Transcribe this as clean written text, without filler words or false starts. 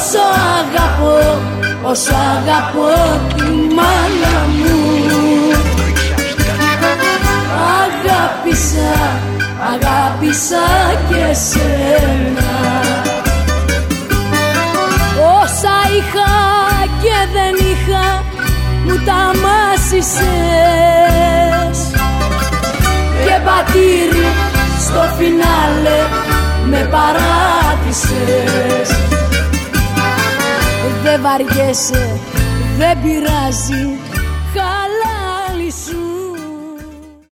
όσο αγαπώ τη μάνα μου. Αγάπησα και σένα. Όσα είχα και δεν είχα μου τα μάσησες, και πατήρι στο φινάλε με παράτησες. Δεν βαριέσαι, δεν πειράζει,